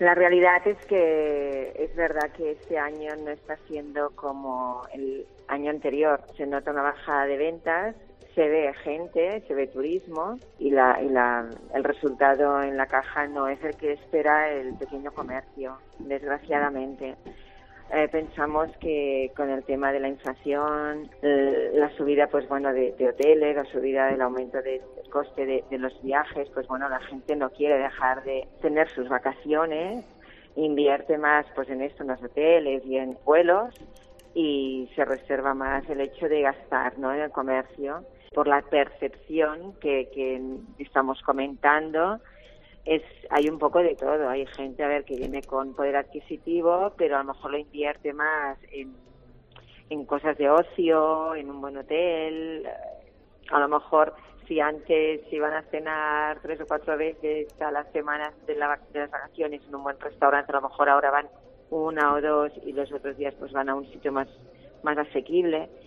La realidad es que es verdad que este año no está siendo como el año anterior. Se nota una bajada de ventas, se ve gente, se ve turismo y el resultado en la caja no es el que espera el pequeño comercio, desgraciadamente. Pensamos que con el tema de la inflación, la subida de hoteles, la subida del aumento del coste de los viajes, pues bueno, la gente no quiere dejar de tener sus vacaciones, invierte más pues en esto, en los hoteles y en vuelos, y se reserva más el hecho de gastar, ¿no?, en el comercio, por la percepción que estamos comentando. Hay un poco de todo. Hay gente, que viene con poder adquisitivo, pero a lo mejor lo invierte más en cosas de ocio, en un buen hotel. A lo mejor si antes iban a cenar 3 o 4 veces a las semanas de las vacaciones en un buen restaurante, a lo mejor ahora van 1 o 2 y los otros días pues van a un sitio más asequible.